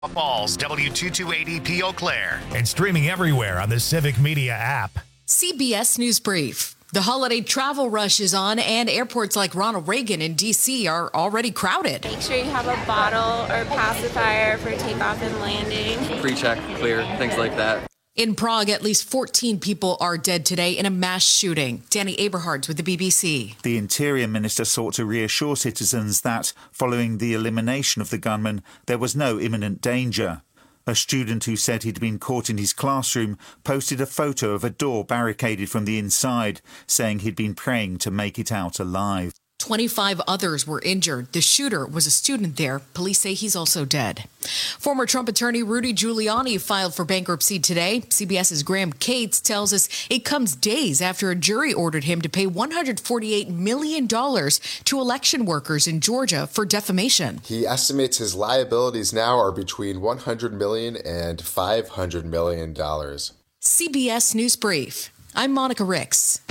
Falls, W228EP Eau Claire, and streaming everywhere on the Civic Media app. CBS News Brief. The holiday travel rush is on, and airports like Ronald Reagan in D.C. are already crowded. Make sure you have a bottle or pacifier for takeoff and landing. Pre-check, clear, things like that. In Prague, at least 14 people are dead today in a mass shooting. Danny Aberhards with the BBC. The Interior Minister sought to reassure citizens that, following the elimination of the gunman, there was no imminent danger. A student who said he'd been caught in his classroom posted a photo of a door barricaded from the inside, saying he'd been praying to make it out alive. 25 others were injured. The shooter was a student there. Police say he's also dead. Former Trump attorney Rudy Giuliani filed for bankruptcy today. CBS's Graham Cates tells us it comes days after a jury ordered him to pay $148 million to election workers in Georgia for defamation. He estimates his liabilities now are between $100 million and $500 million. CBS News Brief. I'm Monica Ricks.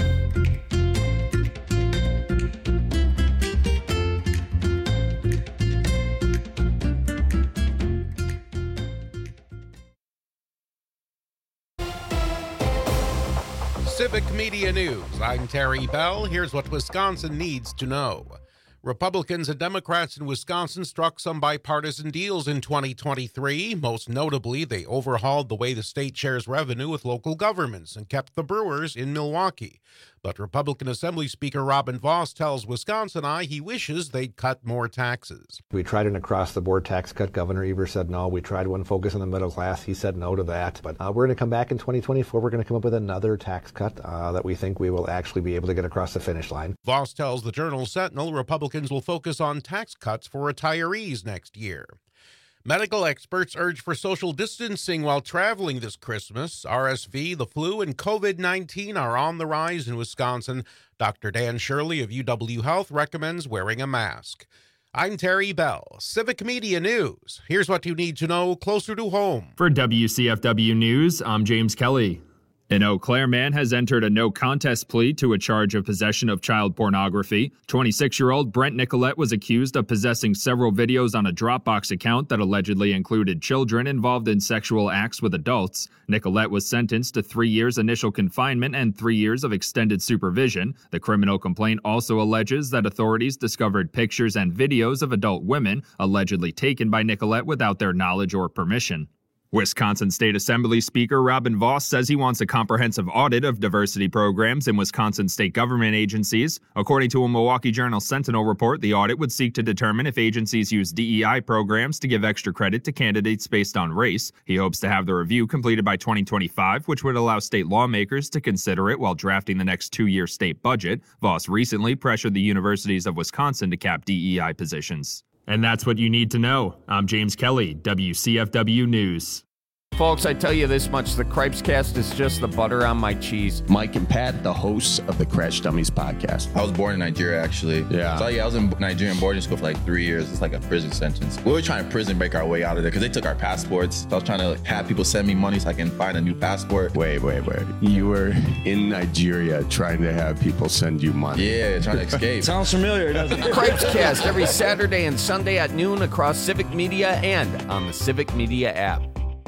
Civic Media News. I'm Terry Bell. Here's what Wisconsin needs to know. Republicans and Democrats in Wisconsin struck some bipartisan deals in 2023. Most notably, they overhauled the way the state shares revenue with local governments and kept the Brewers in Milwaukee. But Republican Assembly Speaker Robin Vos tells Wisconsin Eye he wishes they'd cut more taxes. We tried an across-the-board tax cut. Governor Evers said no. We tried one focus on the middle class. He said no to that. But we're going to come back in 2024. We're going to come up with another tax cut that we think we will actually be able to get across the finish line. Vos tells the Journal-Sentinel Republicans will focus on tax cuts for retirees next year. Medical experts urge for social distancing while traveling this Christmas. RSV, the flu, and COVID-19 are on the rise in Wisconsin. Dr. Dan Shirley of UW Health recommends wearing a mask. I'm Terry Bell, Civic Media News. Here's what you need to know closer to home. For WCFW News, I'm James Kelly. An Eau Claire man has entered a no-contest plea to a charge of possession of child pornography. 26-year-old Brent Nicolette was accused of possessing several videos on a Dropbox account that allegedly included children involved in sexual acts with adults. Nicolette was sentenced to 3 years initial confinement and 3 years of extended supervision. The criminal complaint also alleges that authorities discovered pictures and videos of adult women allegedly taken by Nicolette without their knowledge or permission. Wisconsin State Assembly Speaker Robin Vos says he wants a comprehensive audit of diversity programs in Wisconsin state government agencies. According to a Milwaukee Journal-Sentinel report, the audit would seek to determine if agencies use DEI programs to give extra credit to candidates based on race. He hopes to have the review completed by 2025, which would allow state lawmakers to consider it while drafting the next 2-year state budget. Vos recently pressured the universities of Wisconsin to cap DEI positions. And that's what you need to know. I'm James Kelly, WCFW News. Folks, I tell you this much, the Cripescast is just the butter on my cheese. Mike and Pat, the hosts of the Crash Dummies podcast. I was born in Nigeria, actually. Yeah. So, I was in Nigerian boarding school for like 3 years. It's like a prison sentence. We were trying to prison break our way out of there because they took our passports. So I was trying to have people send me money so I can find a new passport. Wait. You were in Nigeria trying to have people send you money. Yeah, trying to escape. Sounds familiar, doesn't it? Cripescast every Saturday and Sunday at noon across Civic Media and on the Civic Media app.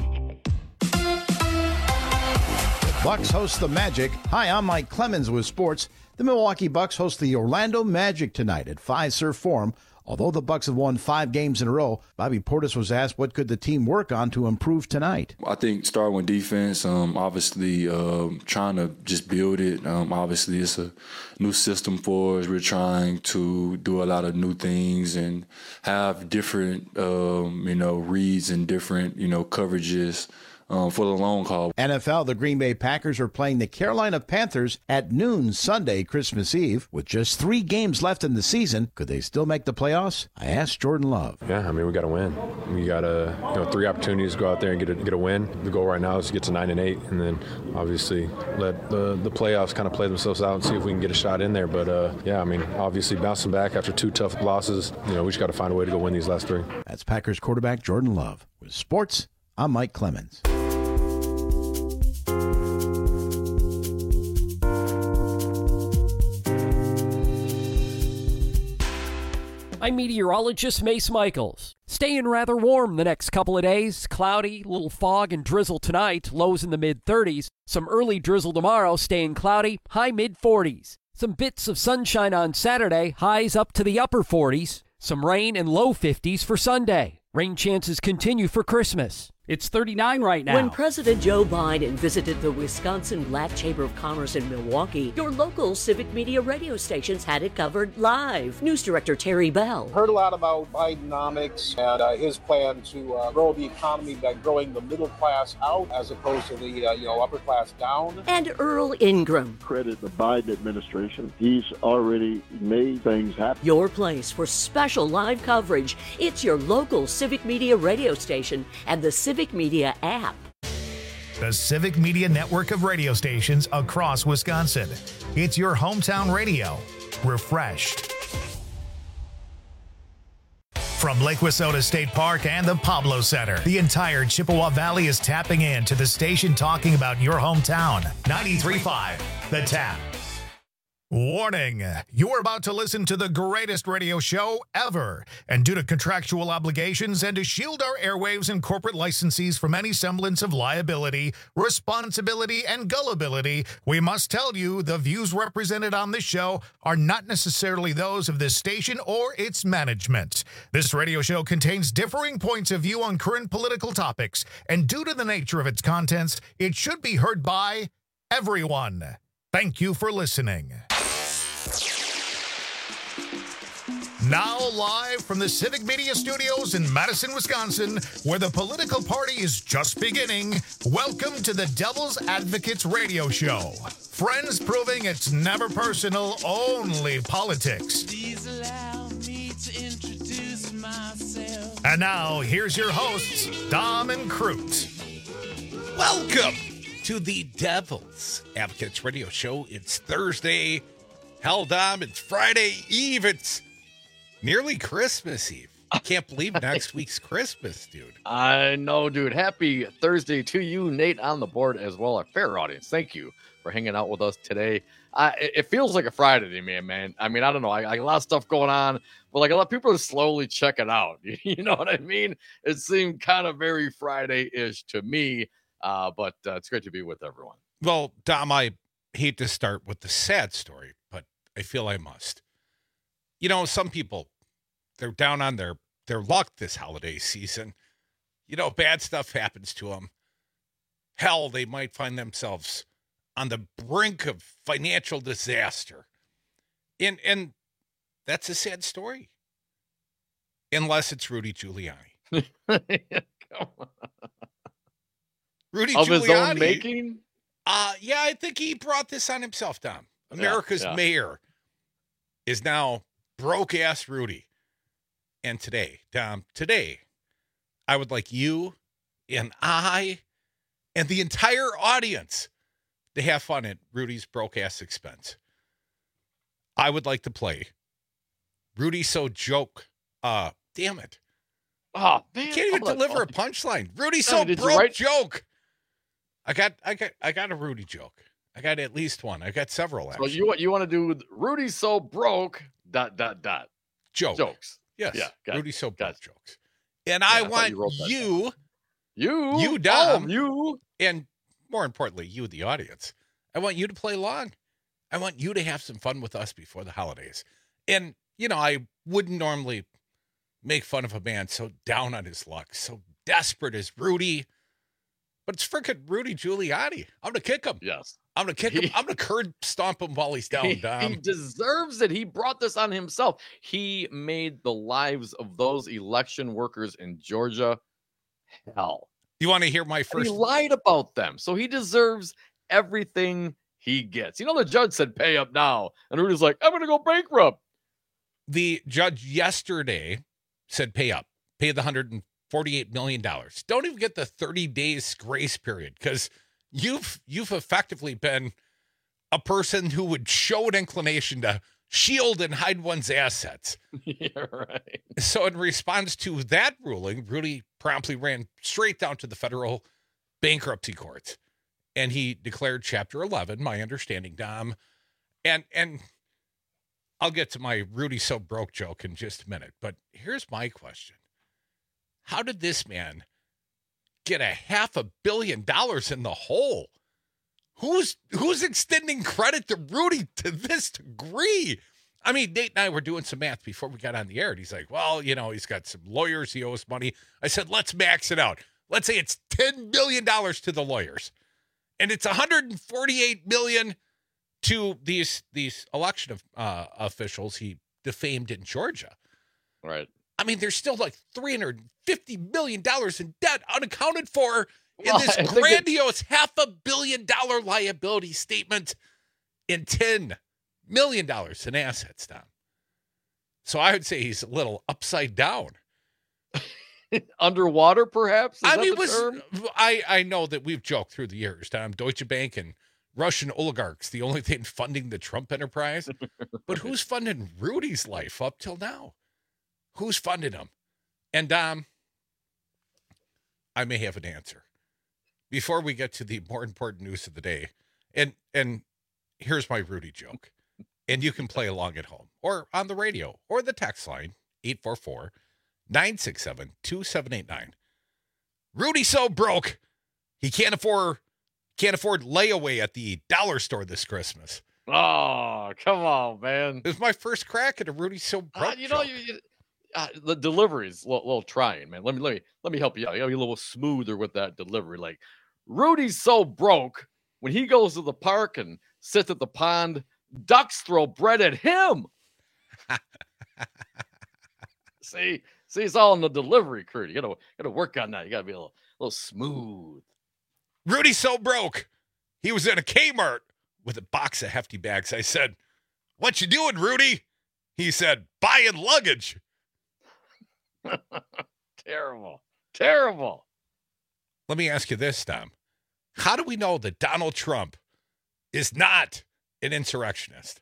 Bucks host the Magic. Hi, I'm Mike Clemens with sports. The Milwaukee Bucks host the Orlando Magic tonight at Fiserv Forum. Although the Bucks have won 5 games in a row, Bobby Portis was asked what could the team work on to improve tonight. I think starting with defense, obviously trying to just build it. Obviously it's a new system for us. We're trying to do a lot of new things and have different, reads and different, coverages. For the long haul. NFL, the Green Bay Packers are playing the Carolina Panthers at noon Sunday, Christmas Eve. With just 3 games left in the season, could they still make the playoffs? I asked Jordan Love. Yeah, we got to win. We got 3 opportunities to go out there and get a win. The goal right now is to get to 9-8, and then obviously let the playoffs kind of play themselves out and see if we can get a shot in there. But obviously bouncing back after 2 tough losses, we just got to find a way to go win these last 3. That's Packers quarterback Jordan Love. With sports, I'm Mike Clemens. I'm meteorologist Mace Michaels. Staying rather warm the next couple of days. Cloudy, little fog and drizzle tonight, lows in the mid-30s. Some early drizzle tomorrow, staying cloudy, high mid-40s. Some bits of sunshine on Saturday, highs up to the upper 40s. Some rain and low 50s for Sunday. Rain chances continue for Christmas. It's 39 right now. When President Joe Biden visited the Wisconsin Black Chamber of Commerce in Milwaukee, your local Civic Media radio stations had it covered live. News Director Terry Bell. Heard a lot about Bidenomics and his plan to grow the economy by growing the middle class out as opposed to the upper class down. And Earl Ingram. Credit the Biden administration. He's already made things happen. Your place for special live coverage. It's your local Civic Media radio station and the Civic Media app. The Civic Media network of radio stations across Wisconsin. It's your hometown radio. Refreshed. From Lake Wissota State Park and the Pablo Center, the entire Chippewa Valley is tapping in to the station talking about your hometown. 93.5, The Tap. Warning, you're about to listen to the greatest radio show ever. And due to contractual obligations and to shield our airwaves and corporate licensees from any semblance of liability, responsibility, and gullibility, we must tell you the views represented on this show are not necessarily those of this station or its management. This radio show contains differing points of view on current political topics, and due to the nature of its contents, it should be heard by everyone. Thank you for listening. Now live from the Civic Media Studios in Madison, Wisconsin, where the political party is just beginning, welcome to the Devil's Advocates Radio Show. Friends proving it's never personal, only politics. Please allow me to introduce myself. And now, here's your hosts, Dom and Crute. Welcome to the Devil's Advocates Radio Show. It's Thursday. Hell, Dom, it's Friday Eve. It's nearly Christmas Eve. I can't believe next week's Christmas, dude. I know, dude. Happy Thursday to you, Nate, on the board as well, our fair audience. Thank you for hanging out with us today. It feels like a Friday to me, man. I mean, I don't know. I got a lot of stuff going on, but like a lot of people are slowly checking out. You know what I mean? It seemed kind of very Friday-ish to me, but it's great to be with everyone. Well, Dom, I hate to start with the sad story, but I feel I must. You know, some people, they're down on their luck this holiday season. You know, bad stuff happens to them. Hell, they might find themselves on the brink of financial disaster. And that's a sad story. Unless it's Rudy Giuliani. Come on. Rudy of Giuliani. His own making? Yeah, I think he brought this on himself, Dom. America's mayor is now broke-ass Rudy. And today, Dom, I would like you and I and the entire audience to have fun at Rudy's broke-ass expense. I would like to play Rudy So Joke. Damn it. Oh, man. You can't even deliver a punchline. Rudy So Broke Joke. I got a Rudy joke. I got at least one. I got several, actually. So you want to do Rudy So Broke ... Jokes. Yes. Yeah. Rudy So Broke jokes. And I want you, Dom, and more importantly, you, the audience. I want you to play along. I want you to have some fun with us before the holidays. And, you know, I wouldn't normally make fun of a man so down on his luck, so desperate as Rudy. But it's freaking Rudy Giuliani. I'm going to kick him. Yes. I'm going to kick him. I'm going to curb stomp him while he's down, Dom. He deserves it. He brought this on himself. He made the lives of those election workers in Georgia hell. You want to hear my first? He lied about them. So he deserves everything he gets. You know, the judge said pay up now. And Rudy's like, I'm going to go bankrupt. The judge yesterday said pay up. Pay the $148 million. Don't even get the 30 days grace period, because you've effectively been a person who would show an inclination to shield and hide one's assets. Yeah, right. So in response to that ruling, Rudy promptly ran straight down to the federal bankruptcy courts, and he declared Chapter 11, my understanding, Dom. And I'll get to my Rudy So Broke joke in just a minute, but here's my question. how did this man get $500 million in the hole? Who's extending credit to Rudy to this degree? I mean, Nate and I were doing some math before we got on the air, and he's like, well, he's got some lawyers he owes money. I said, let's max it out. Let's say it's $10 million to the lawyers, and it's $148 million to these election officials he defamed in Georgia. Right. I mean, there's still like $350 million in debt unaccounted for in this grandiose $500 million liability statement in $10 million in assets, Tom. So I would say he's a little upside down. Underwater, perhaps? I know that we've joked through the years, Tom. Deutsche Bank and Russian oligarchs, the only thing funding the Trump enterprise. But who's funding Rudy's life up till now? Who's funded him? And I may have an answer. Before we get to the more important news of the day, and here's my Rudy joke, and you can play along at home or on the radio or the text line, 844-967-2789. Rudy's so broke, he can't afford layaway at the dollar store this Christmas. Oh, come on, man. It was my first crack at a Rudy's so broke joke. The delivery is a little trying, man. Let me help you out. You gotta be a little smoother with that delivery. Like, Rudy's so broke, when he goes to the park and sits at the pond, ducks throw bread at him. See, it's all in the delivery crew. You gotta work on that. You gotta be a little smooth. Rudy's so broke, he was in a Kmart with a box of hefty bags. I said, "What you doing, Rudy?" He said, "Buying luggage." Terrible. Let me ask you this, Tom. How do we know that Donald Trump is not an insurrectionist?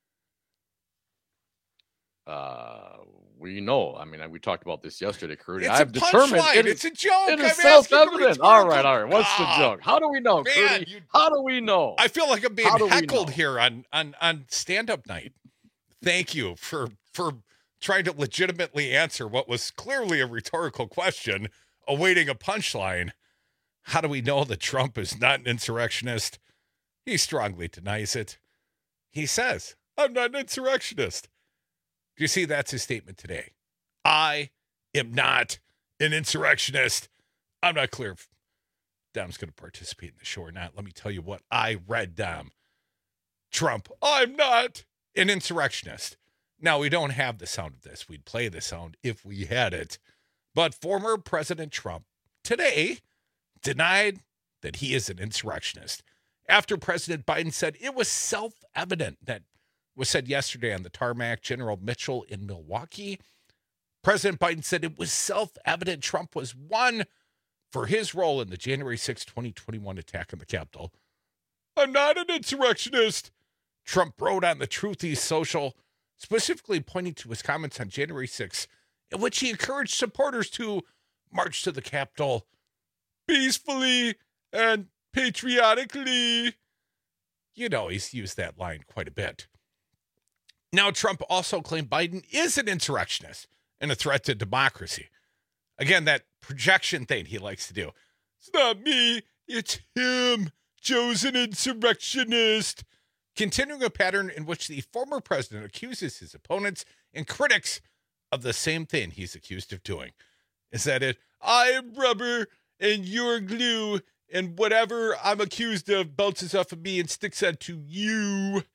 We know. I mean, we talked about this yesterday, Crudy. I've determined it's a joke. It is self-evident. All right. What's the joke? How do we know, Man, Crudy? How do we know? I feel like I'm being heckled here on stand-up night. Thank you for trying to legitimately answer what was clearly a rhetorical question, awaiting a punchline. How do we know that Trump is not an insurrectionist? He strongly denies it. He says, "I'm not an insurrectionist." Do you see that's his statement today? I am not an insurrectionist. I'm not clear if Dom's going to participate in the show or not. Let me tell you what I read, Dom. Trump, I'm not an insurrectionist. Now, we don't have the sound of this. We'd play the sound if we had it. But former President Trump today denied that he is an insurrectionist after President Biden said it was self-evident. That was said yesterday on the tarmac. General Mitchell in Milwaukee. President Biden said it was self-evident Trump was one for his role in the January 6, 2021 attack on the Capitol. I'm not an insurrectionist, Trump wrote on the Truthy Social, specifically pointing to his comments on January 6, in which he encouraged supporters to march to the Capitol peacefully and patriotically. You know, he's used that line quite a bit. Now, Trump also claimed Biden is an insurrectionist and a threat to democracy. Again, that projection thing he likes to do. It's not me, it's him. Joe's an insurrectionist. Continuing a pattern in which the former president accuses his opponents and critics of the same thing he's accused of doing. Is that it? I am rubber and you're glue, and whatever I'm accused of bounces off of me and sticks onto you.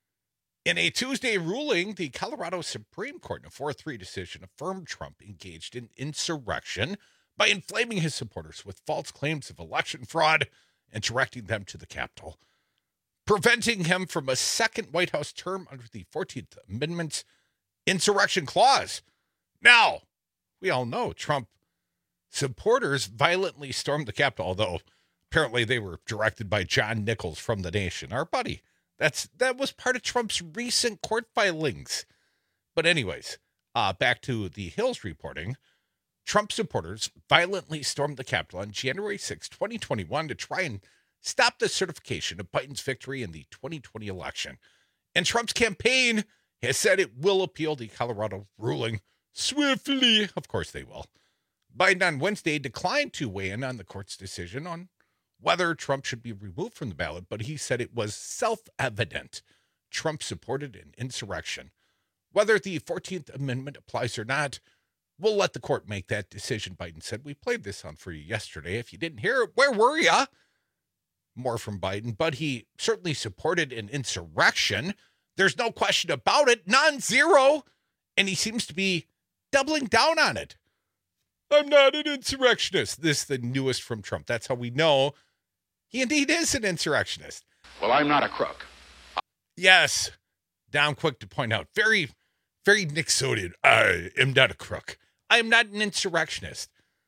In a Tuesday ruling, the Colorado Supreme Court in a 4-3 decision affirmed Trump engaged in insurrection by inflaming his supporters with false claims of election fraud and directing them to the Capitol, preventing him from a second White House term under the 14th Amendment's insurrection clause. Now, we all know Trump supporters violently stormed the Capitol, although apparently they were directed by John Nichols from The Nation, our buddy. That was part of Trump's recent court filings. But anyways, back to the Hills reporting. Trump supporters violently stormed the Capitol on January 6, 2021 to try and stop the certification of Biden's victory in the 2020 election. And Trump's campaign has said it will appeal the Colorado ruling swiftly. Of course they will. Biden on Wednesday declined to weigh in on the court's decision on whether Trump should be removed from the ballot, but he said it was self-evident Trump supported an insurrection. Whether the 14th Amendment applies or not, we'll let the court make that decision, Biden said. We played this on for you yesterday. If you didn't hear it, where were you? More from Biden, but he certainly supported an insurrection. There's no question about it, non-zero, and he seems to be doubling down on it. I'm not an insurrectionist. This is the newest from Trump. That's how we know he indeed is an insurrectionist. Well, I'm not a crook. Yes. Down quick to point out. Very, very Nixonian. I am not a crook. I am not an insurrectionist.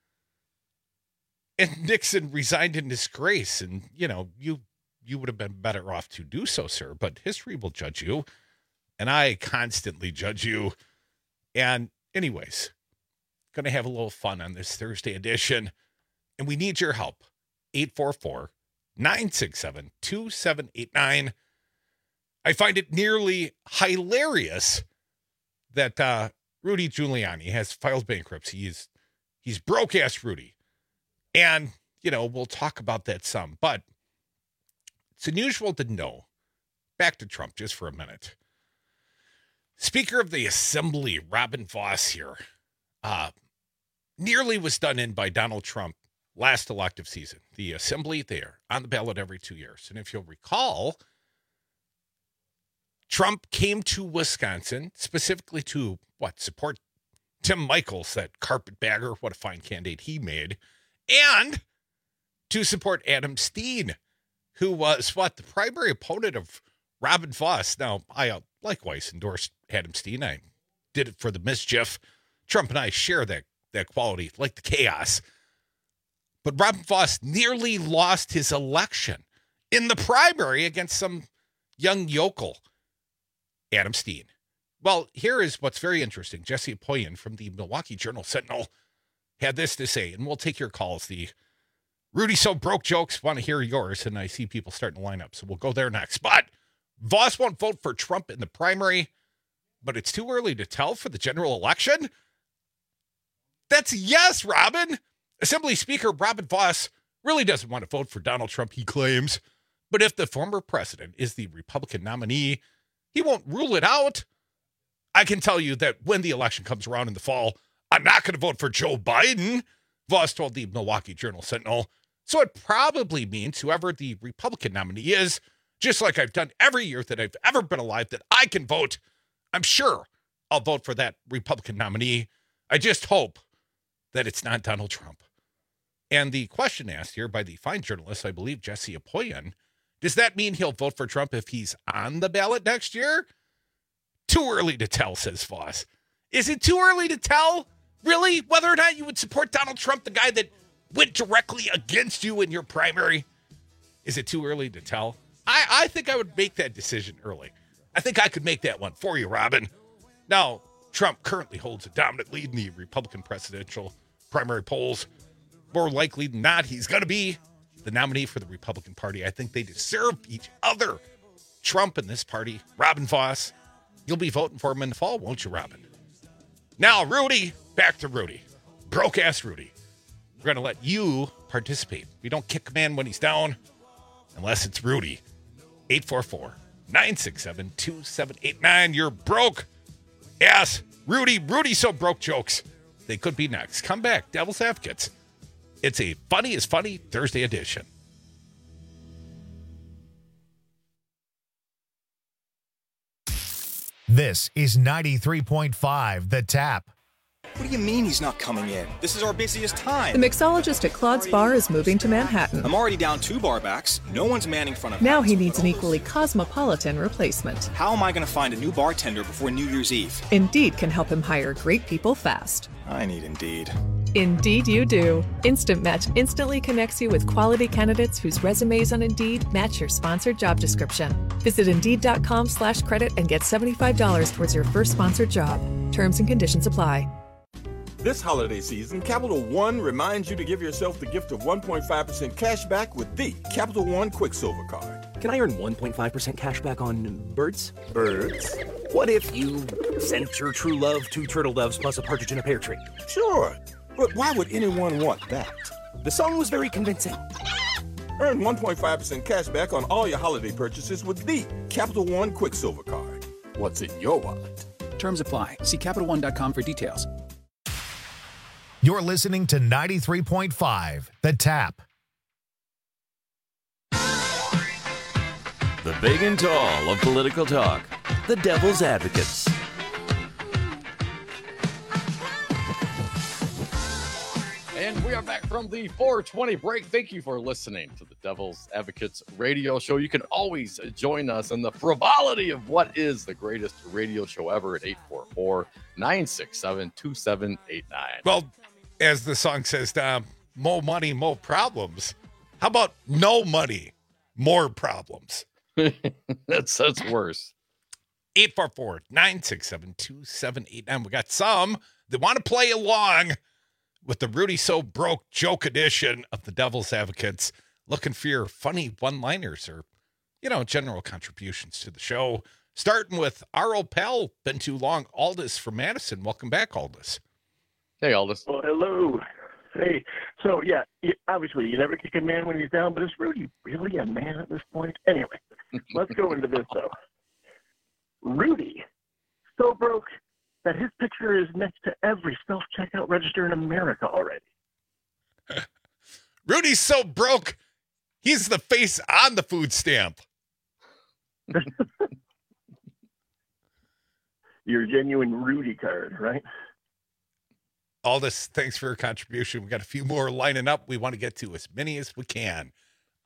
And Nixon resigned in disgrace. And, you know, you would have been better off to do so, sir. But history will judge you. And I constantly judge you. And anyways, going to have a little fun on this Thursday edition. And we need your help. 844-967-2789. I find it nearly hilarious that Rudy Giuliani has filed bankruptcy. He's broke-ass Rudy. And, you know, we'll talk about that some. But it's unusual to know. Back to Trump just for a minute. Speaker of the Assembly, Robin Vos here, nearly was done in by Donald Trump last elective season. The Assembly there, on the ballot every 2 years. And if you'll recall, Trump came to Wisconsin specifically to, support Tim Michels, that carpetbagger, what a fine candidate he made, and to support Adam Steen, who was, the primary opponent of Robin Vos. Now, I likewise endorsed Adam Steen. I did it for the mischief. Trump and I share that quality, like the chaos. But Robin Vos nearly lost his election in the primary against some young yokel, Adam Steen. Well, here is what's very interesting. Jesse Apoyan from the Milwaukee Journal-Sentinel had this to say, and we'll take your calls. The Rudy So Broke jokes, want to hear yours, and I see people starting to line up, so we'll go there next. But Vos won't vote for Trump in the primary, but it's too early to tell for the general election? That's yes, Robin. Assembly Speaker Robin Vos really doesn't want to vote for Donald Trump, he claims. But if the former president is the Republican nominee, he won't rule it out. I can tell you that when the election comes around in the fall, I'm not going to vote for Joe Biden, Vos told the Milwaukee Journal-Sentinel. So it probably means whoever the Republican nominee is, just like I've done every year that I've ever been alive, that I can vote, I'm sure I'll vote for that Republican nominee. I just hope that it's not Donald Trump. And the question asked here by the fine journalist, I believe Jesse Apoyan, does that mean he'll vote for Trump if he's on the ballot next year? Too early to tell, says Vos. Is it too early to tell, really, whether or not you would support Donald Trump, the guy that went directly against you in your primary? Is it too early to tell? I think I would make that decision early. I think I could make that one for you, Robin. Now, Trump currently holds a dominant lead in the Republican presidential primary polls. More likely than not, he's going to be the nominee for the Republican Party. I think they deserve each other. Trump and this party, Robin Vos. You'll be voting for him in the fall, won't you, Robin? Now, Rudy, back to Rudy. Broke-ass Rudy. We're going to let you participate. We don't kick a man when he's down unless it's Rudy. 844-967-2789. You're broke. Yes, Rudy So Broke jokes. They could be next. Come back, Devil's Advocates. It's a Funny is Funny Thursday edition. This is 93.5 The Tap. What do you mean he's not coming in? This is our busiest time. The mixologist at Claude's Bar is moving to Manhattan. I'm already down 2 bar backs. No one's manning front of Now he needs an equally cosmopolitan replacement. How am I going to find a new bartender before New Year's Eve? Indeed can help him hire great people fast. I need Indeed. Indeed you do. Instant Match instantly connects you with quality candidates whose resumes on Indeed match your sponsored job description. Visit Indeed.com/credit and get $75 towards your first sponsored job. Terms and conditions apply. This holiday season, Capital One reminds you to give yourself the gift of 1.5% cash back with the Capital One Quicksilver Card. Can I earn 1.5% cash back on birds? Birds? What if you sent your true love 2 turtle doves plus a partridge in a pear tree? Sure. But why would anyone want that? The song was very convincing. Earn 1.5% cash back on all your holiday purchases with the Capital One Quicksilver Card. What's in your wallet? Terms apply. See CapitalOne.com for details. You're listening to 93.5 The Tap. The big and tall of political talk, the Devil's Advocates. And we are back from the 420 break. Thank you for listening to the Devil's Advocates radio show. You can always join us in the frivolity of what is the greatest radio show ever at 844-967-2789. Well, as the song says, more money, more problems. How about no money, more problems? That's worse. 844-967-2789. We got some that want to play along with the Rudy So Broke joke edition of the Devil's Advocates, looking for your funny one-liners or, general contributions to the show. Starting with our old pal, been too long, Aldous from Madison. Welcome back, Aldous. Hey, Aldous. Well, hello. Hey, so yeah, obviously you never kick a man when he's down, but is Rudy really a man at this point? Anyway, let's go into this though. Rudy, so broke that his picture is next to every self-checkout register in America already. Rudy's so broke, he's the face on the food stamp. Your genuine Rudy card, right? Aldous, thanks for your contribution. We got a few more lining up. We want to get to as many as we can.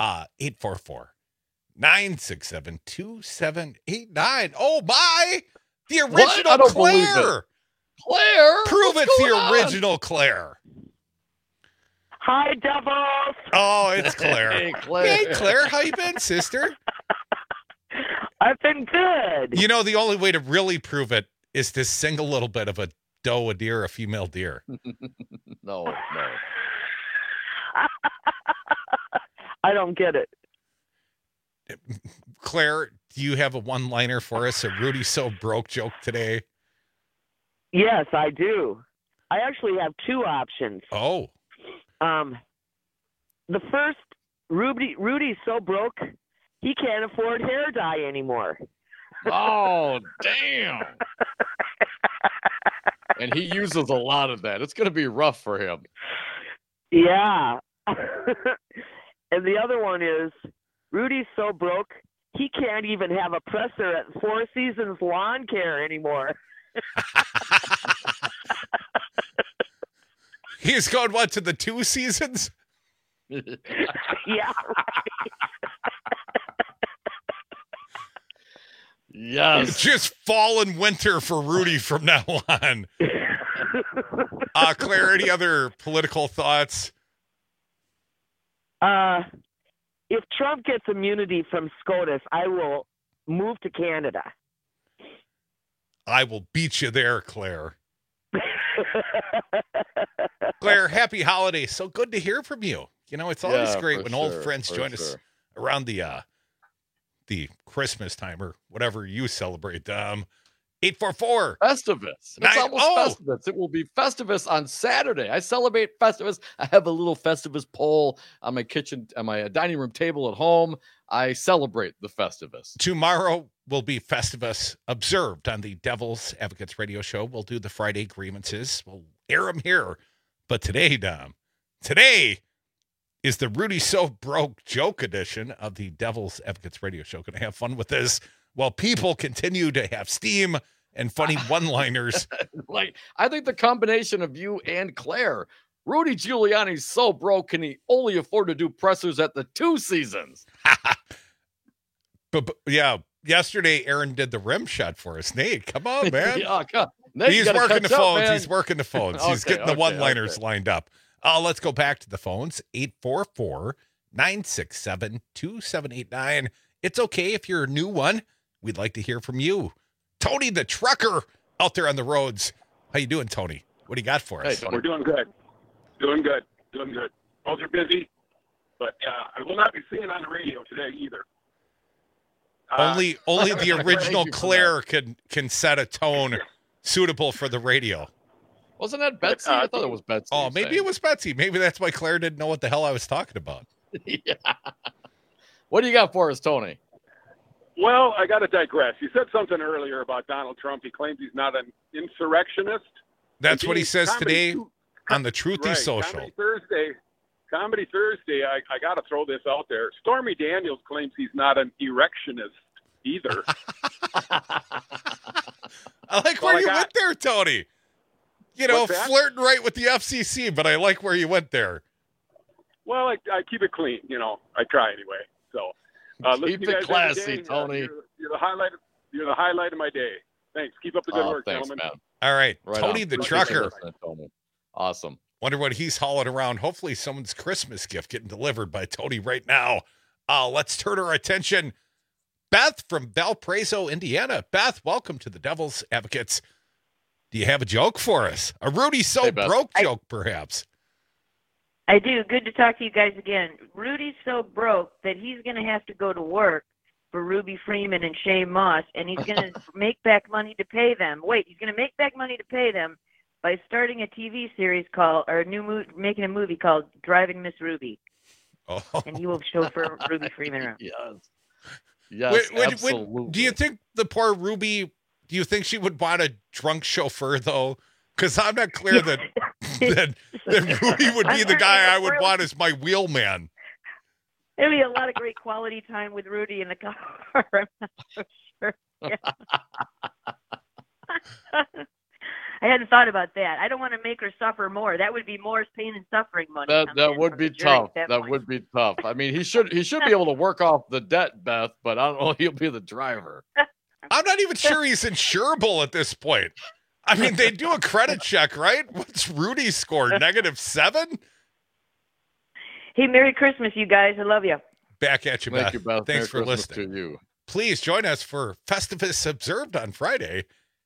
844-967-2789. Oh my! The original Claire! Claire? Prove it's the original Claire. Hi, Devils. Oh, it's Claire. Hey, Claire. Hey, Claire. How you been, sister? I've been good. The only way to really prove it is to sing a little bit of a doe, a deer, a female deer. No. I don't get it. Claire, do you have a one-liner for us, a Rudy So Broke joke today? Yes, I do. I actually have two options. Oh. The first, Rudy's so broke, he can't afford hair dye anymore. Oh, damn. And he uses a lot of that. It's going to be rough for him. Yeah. And the other one is, Rudy's so broke, he can't even have a presser at Four Seasons Lawn Care anymore. He's going, what, to the 2 seasons? Yeah, right. Yes. It's just fall and winter for Rudy from now on. Claire, any other political thoughts? If Trump gets immunity from SCOTUS, I will move to Canada. I will beat you there, Claire. Claire, happy holidays. So good to hear from you. It's always great when old friends join us around the Christmas time or whatever you celebrate. 844 Festivus. It's almost Festivus. It will be Festivus on Saturday. I celebrate Festivus. I have a little Festivus pole on my kitchen, on my dining room table at home. I celebrate the Festivus. Tomorrow will be Festivus observed on the Devil's Advocates radio show. We'll do the Friday grievances. We'll air them here. But today, Dom, is the Rudy So Broke joke edition of the Devil's Advocates radio show. Going to have fun with this while people continue to have steam and funny one-liners. I think the combination of you and Claire, Rudy Giuliani's so broke, can he only afford to do pressers at the 2 seasons? but yeah, yesterday Aaron did the rim shot for us. Nate, come on, man. Nate, He's working the phones. He's working the phones. He's getting the one-liners lined up. Let's go back to the phones. 844-967-2789. It's okay if you're a new one. We'd like to hear from you. Tony the trucker out there on the roads. How you doing, Tony? What do you got for us? Hey, we're doing good. Doing good. Both are busy, but I will not be singing on the radio today either. Only the original Claire can set a tone suitable for the radio. Wasn't that Betsy? I thought it was Betsy. Oh, maybe it was Betsy. Maybe that's why Claire didn't know what the hell I was talking about. Yeah. What do you got for us, Tony? Well, I got to digress. You said something earlier about Donald Trump. He claims he's not an insurrectionist. That's what he says today on the Truthy Social. Comedy Thursday, I got to throw this out there. Stormy Daniels claims he's not an erectionist either. I like where you went there, Tony. You know, flirting right with the FCC, but I like where you went there. Well, I keep it clean. You know, I try anyway. So keep it classy, Tony. You're the highlight. You're the highlight of my day. Thanks. Keep up the good work, gentlemen. Man. All right, Tony the trucker. Awesome. Wonder what he's hauling around. Hopefully, someone's Christmas gift getting delivered by Tony right now. Let's turn our attention. Beth from Valparaiso, Indiana. Beth, welcome to the Devil's Advocates. Do you have a joke for us? A Rudy broke joke, perhaps? I do. Good to talk to you guys again. Rudy's so broke that he's going to have to go to work for Ruby Freeman and Shane Moss, and he's going to make back money to pay them. He's going to make back money to pay them by starting a TV series making a movie called Driving Miss Ruby. Oh. And he will chauffeur Ruby Freeman around. Yes, absolutely. Do you think the poor Ruby, do you think she would want a drunk chauffeur, though? Because I'm not clear that Rudy would be the guy I would want as my wheelman. There'd be a lot of great quality time with Rudy in the car. I'm not so sure. Yeah. I hadn't thought about that. I don't want to make her suffer more. That would be more pain and suffering money. That would be tough. That would be tough. I mean, he should be able to work off the debt, Beth, but I don't know if he'll be the driver. I'm not even sure he's insurable at this point. I mean, they do a credit check, right? What's Rudy's score? -7? Hey, Merry Christmas, you guys. I love you. Back at you, Beth. Thank you, Beth. Thanks for Merry Christmas listening. to you. Please join us for Festivus Observed on Friday,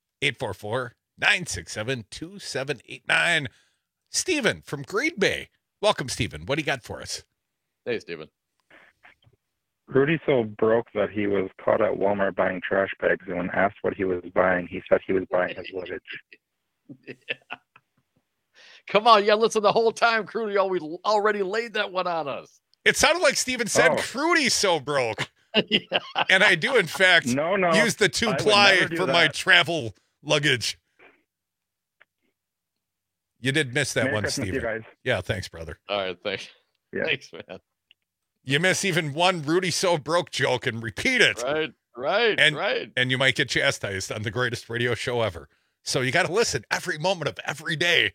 844-967-2789. Stephen from Green Bay. Welcome, Stephen. What do you got for us? Hey, Stephen. Rudy's so broke that he was caught at Walmart buying trash bags, and when asked what he was buying, he said he was buying his luggage. Yeah. Come on, listen the whole time, Crudy already laid that one on us. It sounded like Steven said, Crudy's so broke. Yeah. And I do, in fact, use the 2-ply for my travel luggage. You did miss that Merry one, Christmas, Steven. you guys. Yeah, thanks, brother. All right, thanks. Yeah. Thanks, man. You miss even one Rudy so broke joke and repeat it. Right. And you might get chastised on the greatest radio show ever. So you got to listen every moment of every day.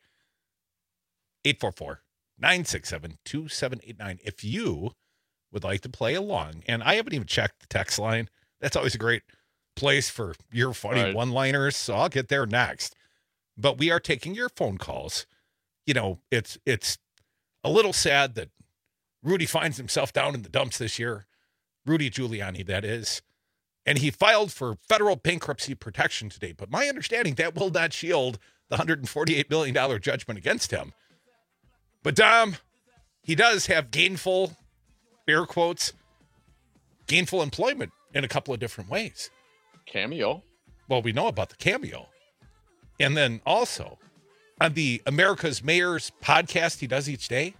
844-967-2789. If you would like to play along, and I haven't even checked the text line. That's always a great place for your funny one-liners, so I'll get there next. But we are taking your phone calls. You know, it's a little sad that Rudy finds himself down in the dumps this year. Rudy Giuliani, that is. And he filed for federal bankruptcy protection today. But my understanding, that will not shield the $148 million judgment against him. But Dom, he does have gainful, air quotes, gainful employment in a couple of different ways. Cameo. Well, we know about the Cameo. And then also on the America's Mayors podcast he does each day,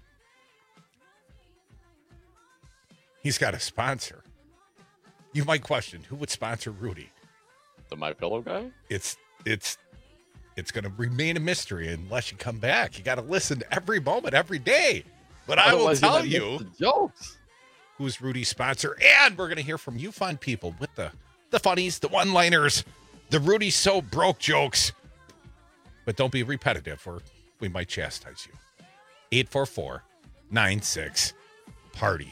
he's got a sponsor. You might question, who would sponsor Rudy? The MyPillow guy? It's going to remain a mystery unless you come back. You got to listen to every moment, every day. But I will tell you jokes. Who's Rudy's sponsor. And we're going to hear from you fun people with the funnies, the one-liners, the Rudy so broke jokes. But don't be repetitive or we might chastise you. 844-96-PARTY.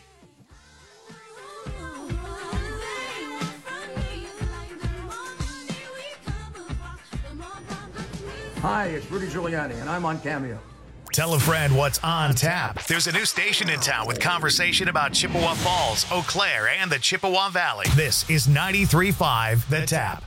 Hi, it's Rudy Giuliani, and I'm on Cameo. Tell a friend what's on tap. There's a new station in town with conversation about Chippewa Falls, Eau Claire, and the Chippewa Valley. This is 93.5 The Tap.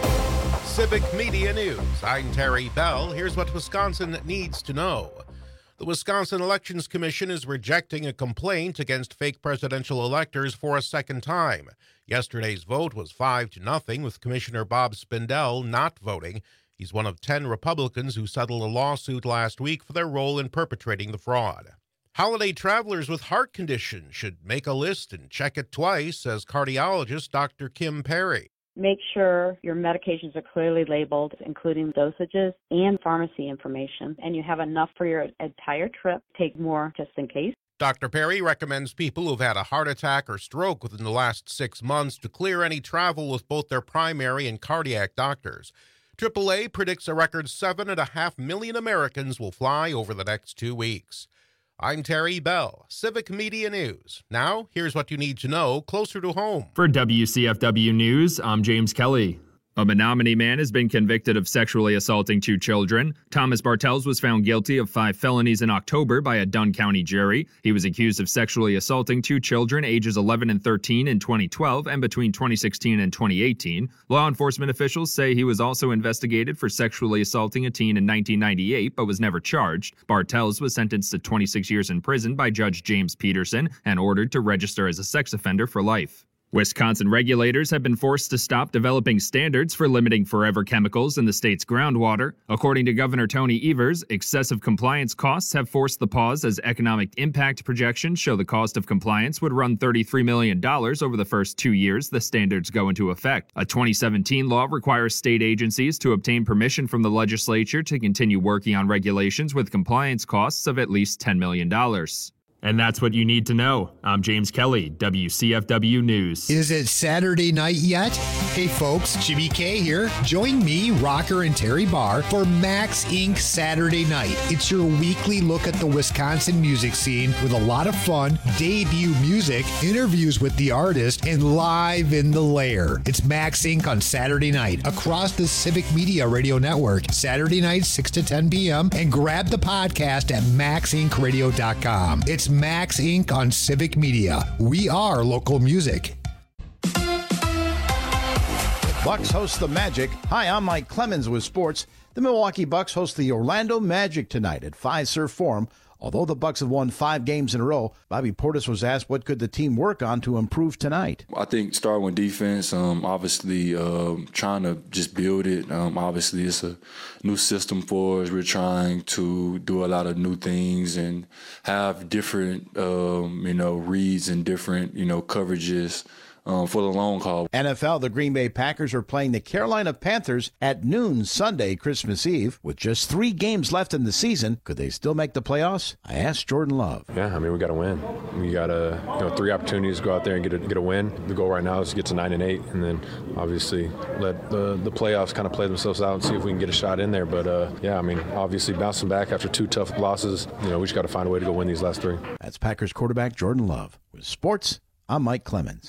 Civic Media News. I'm Terry Bell. Here's what Wisconsin needs to know. The Wisconsin Elections Commission is rejecting a complaint against fake presidential electors for a second time. Yesterday's vote was 5-0, with Commissioner Bob Spindell not voting. He's one of 10 Republicans who settled a lawsuit last week for their role in perpetrating the fraud. Holiday travelers with heart conditions should make a list and check it twice, says cardiologist Dr. Kim Perry. Make sure your medications are clearly labeled, including dosages and pharmacy information, and you have enough for your entire trip. Take more just in case. Dr. Perry recommends people who've had a heart attack or stroke within the last 6 months to clear any travel with both their primary and cardiac doctors. AAA predicts a record 7.5 million Americans will fly over the next 2 weeks. I'm Terry Bell, Civic Media News. Now, here's what you need to know closer to home. For WCFW News, I'm James Kelly. A Menominee man has been convicted of sexually assaulting 2 children. Thomas Bartels was found guilty of 5 felonies in October by a Dunn County jury. He was accused of sexually assaulting 2 children ages 11 and 13 in 2012 and between 2016 and 2018. Law enforcement officials say he was also investigated for sexually assaulting a teen in 1998 but was never charged. Bartels was sentenced to 26 years in prison by Judge James Peterson and ordered to register as a sex offender for life. Wisconsin regulators have been forced to stop developing standards for limiting forever chemicals in the state's groundwater. According to Governor Tony Evers, excessive compliance costs have forced the pause as economic impact projections show the cost of compliance would run $33 million over the first 2 years the standards go into effect. A 2017 law requires state agencies to obtain permission from the legislature to continue working on regulations with compliance costs of at least $10 million. And that's what you need to know. I'm James Kelly, WCFW News. Is it Saturday night yet? Hey folks, Jimmy K here. Join me, Rocker, and Terry Barr for Max Inc. Saturday Night. It's your weekly look at the Wisconsin music scene with a lot of fun, debut music, interviews with the artist, and live in the lair. It's Max Inc. on Saturday night across the Civic Media Radio Network, Saturday night 6 to 10 p.m. and grab the podcast at maxincradio.com. It's Max Inc. on Civic Media. We are local music. Bucks host the Magic. Hi, I'm Mike Clemens with sports. The Milwaukee Bucks host the Orlando Magic tonight at Fiserv Forum. Although the Bucks have won 5 games in a row, Bobby Portis was asked what could the team work on to improve tonight. I think starting with defense, obviously trying to just build it. Obviously it's a new system for us. We're trying to do a lot of new things and have different, reads and different, coverages. For the long haul. NFL, the Green Bay Packers are playing the Carolina Panthers at noon Sunday, Christmas Eve. With just 3 games left in the season, could they still make the playoffs? I asked Jordan Love. Yeah, we got to win. We got 3 opportunities to go out there and get a win. The goal right now is to get to 9-8, and then obviously let the playoffs kind of play themselves out and see if we can get a shot in there. But obviously bouncing back after 2 tough losses, we just got to find a way to go win these last 3. That's Packers quarterback Jordan Love. With sports, I'm Mike Clemens.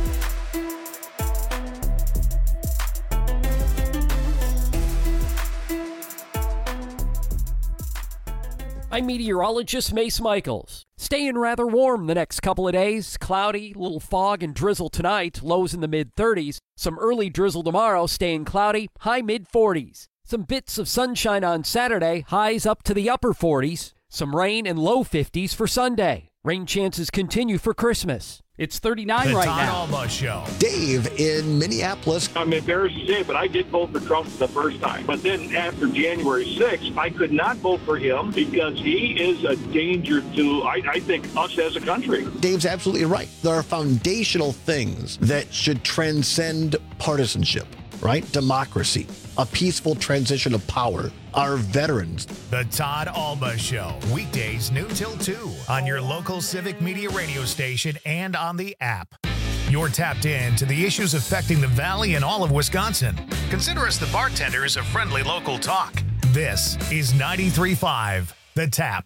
I'm meteorologist Mace Michaels. Staying rather warm the next couple of days. Cloudy, little fog and drizzle tonight, lows in the mid-30s. Some early drizzle tomorrow, staying cloudy, high mid-40s. Some bits of sunshine on Saturday, highs up to the upper 40s. Some rain and low 50s for Sunday. Rain chances continue for Christmas. It's 39 right now. The Todd Alba Show. Dave in Minneapolis. I'm embarrassed to say, but I did vote for Trump the first time. But then after January 6th, I could not vote for him because he is a danger to, I think, us as a country. Dave's absolutely right. There are foundational things that should transcend partisanship, right? Democracy, a peaceful transition of power, our veterans. The Todd Alba Show, weekdays noon till 2 on your local Civic Media radio station and on the app. You're tapped in to the issues affecting the Valley and all of Wisconsin. Consider us the bartenders of friendly local talk. This is 93.5 The Tap.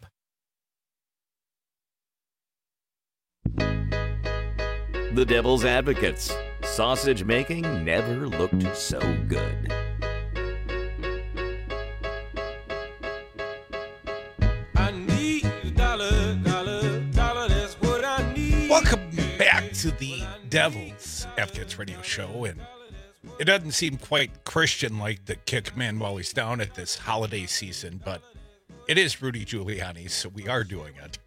The Devil's Advocates. Sausage making never looked so good. Welcome back to the Devil's Advocates radio show, and it doesn't seem quite Christian-like to kick man while he's down at this holiday season, but It is Rudy Giuliani, so we are doing it.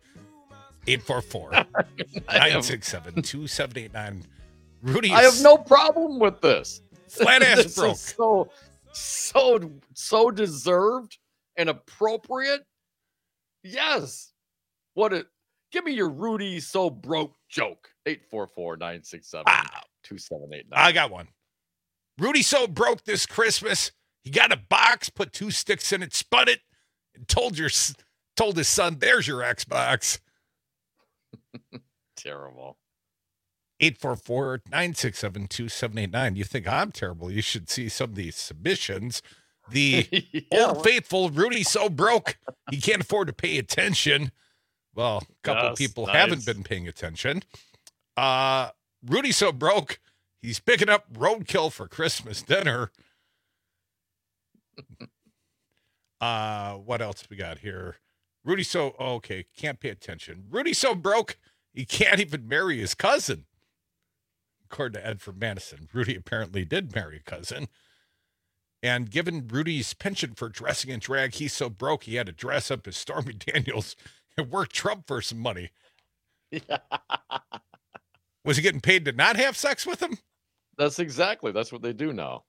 844-967-2789. Rudy, I have no problem with this. Flat ass This broke. is so deserved and appropriate. Yes. Give me your Rudy so broke joke. 844-967-2789. I got one. Rudy so broke this Christmas. He got a box, put 2 sticks in it, spun it, and told his son, "There's your Xbox." Terrible. 844-967-2789. You think I'm terrible? You should see some of these submissions. The old faithful Rudy so broke he can't afford to pay attention. Well, a couple of people haven't been paying attention. Rudy so broke he's picking up roadkill for Christmas dinner. What else we got here? Rudy so okay, can't pay attention. Rudy so broke he can't even marry his cousin. According to Ed from Madison, Rudy apparently did marry a cousin. And given Rudy's penchant for dressing in drag, he's so broke he had to dress up as Stormy Daniels and work Trump for some money. Was he getting paid to not have sex with him? That's what they do now.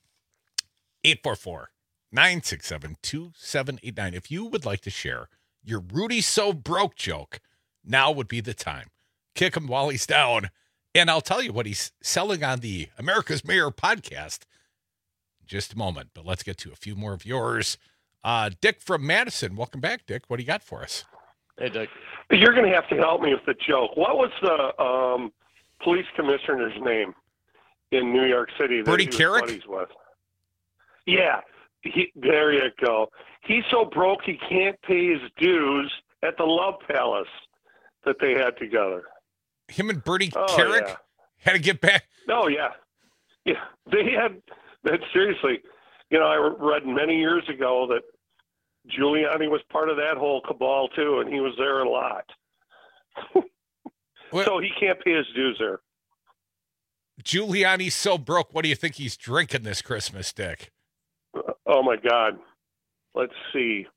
844-967-2789. If you would like to share your Rudy so broke joke, now would be the time. Kick him while he's down. And I'll tell you what he's selling on the America's Mayor podcast in just a moment. But let's get to a few more of yours. Dick from Madison. Welcome back, Dick. What do you got for us? Hey, Dick. You're going to have to help me with the joke. What was the police commissioner's name in New York City that Bertie he was Carrick? buddies with? Yeah, there you go. He's so broke he can't pay his dues at the Love Palace that they had together. Him and Bertie Carrick had to get back. Oh, yeah. Yeah, they had that. Seriously, I read many years ago that Giuliani was part of that whole cabal, too, and he was there a lot. So he can't pay his dues there. Giuliani's so broke. What do you think he's drinking this Christmas, Dick? Oh, my God. Let's see.